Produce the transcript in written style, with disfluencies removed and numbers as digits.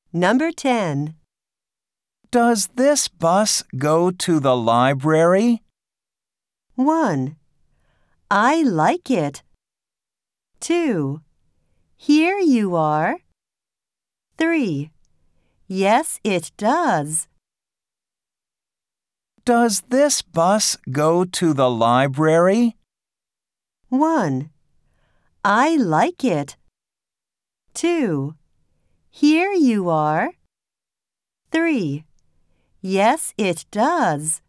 Number 10. Does this bus go to the library? 1. I like it. 2. Here you are. 3. Yes, it does. Does this bus go to the library? 1. I like it. 2. Here you are. 3. Yes, it does.